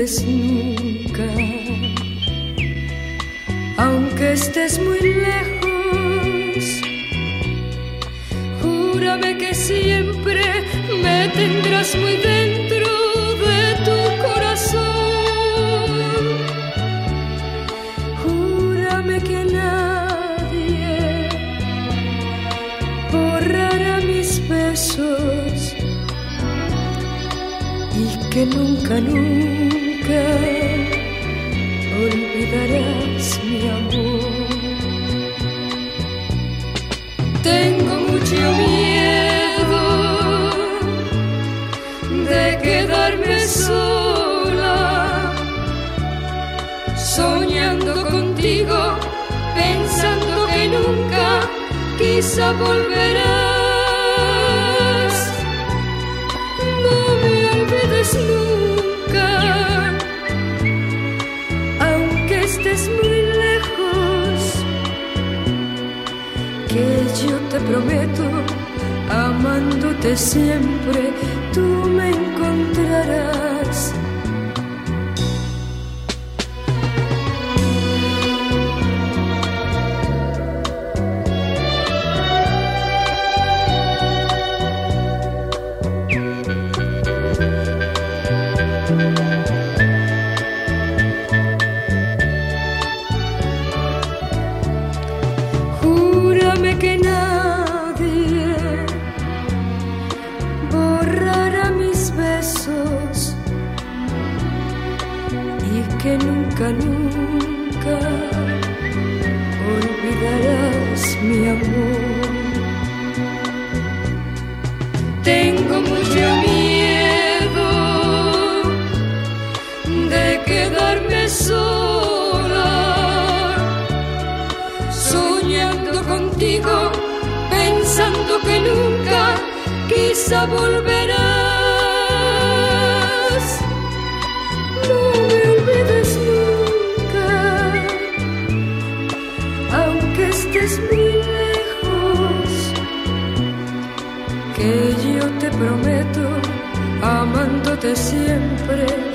olvides nunca, aunque estés muy lejos. Júrame que siempre me tendrás muy dentro de tu corazón. Júrame que nadie borrará mis besos y que nunca, nunca olvidarás mi amor. Tengo mucho miedo de quedarme sola, soñando contigo, pensando que nunca quizá volverás. No me olvides nunca, aunque estés muy lejos, que yo te prometo, amándote siempre, tú me encontrarás. Júrame que nadie borrará mis besos y que nunca, nunca olvidarás mi amor. Tengo mucho miedo de quedarme sola, soñando contigo, pensando que nunca quizá volverás. No me olvides nunca, aunque estés muy lejos, que yo te prometo, amándote siempre,